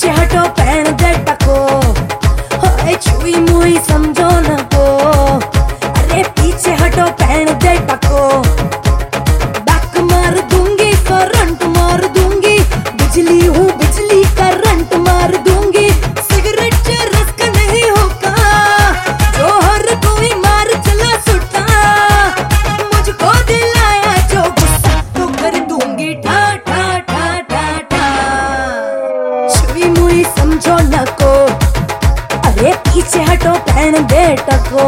पीछे हटो पैण दे टको, हाय छुई मुई समझो न को। अरे पीछे हटो पैण दे टको, बैक मार दूंगी करंट मार दूंगी, बिजली हूँ बिजली करंट मार दूंगी। सिगरेट से रस्क नहीं होगा, जो हर कोई मार चला सुटा। मुझको दिलाया जो गुस्सा तो कर दूंगी ठा ठा ठा ठा ठा। छुई मुई समझो न को, अरे पीछे हटो पैण दे टको।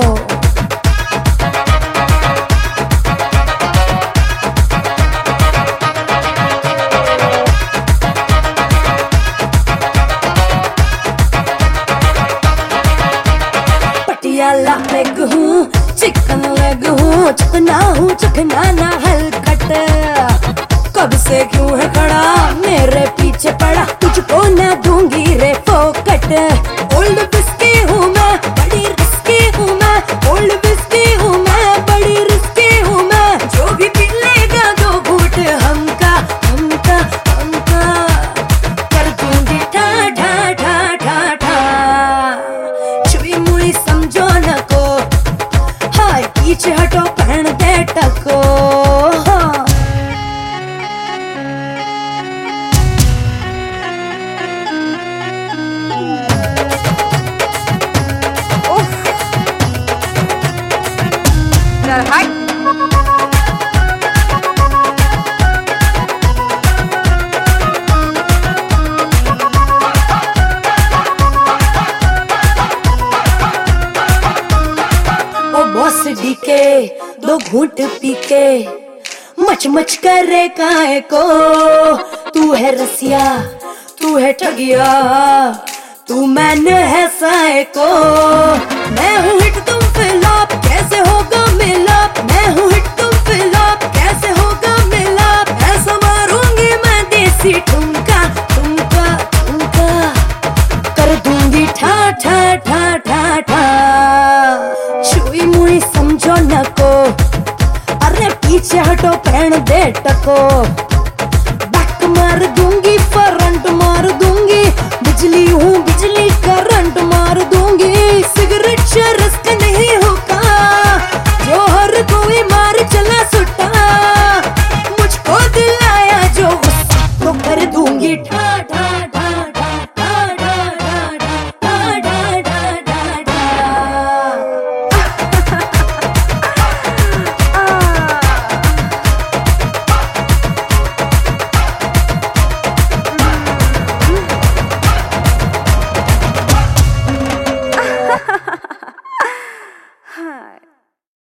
पटियाला लेग हूँ, चिकन लेग हूँ, चिकना हूँ चिकना ना हलकट। कब से क्यों है खड़ा मेरे पीछे पड़ा, तुझको ना दूंगी रे फोकट। ओल्ड बिस्की हूँ मैं, बड़ी रिस्की हूँ मैं, ओल्ड बिस्की हूँ मैं, बड़ी रिस्की हूँ मैं। जो भी पी लेगा दो घूंट हमका हमका हमका, कर दूंगी ठा ठा ठा ठा ठा। छुई मुई समझो न को, हाय पीछे हटो पैण दे टको। बॉस डीके दो घूंट पी के मच मच करे काहे को। तू है रसिया तू है ठगिया, तू मैंने है साए को। मैं हूँ हिट तुम फ्लॉप, कैसे होगा मिलाप। मैं हूँ हिट तुम फ्लॉप, कैसे होगा मिलाप। ऐसा मारूंगी मैं देसी ठुमका ठुमका ठुमका, कर दूंगी ठा ठा ठा ठा ठा। छुई मुई समझो न को, अरे पीछे हटो पैण दे टको।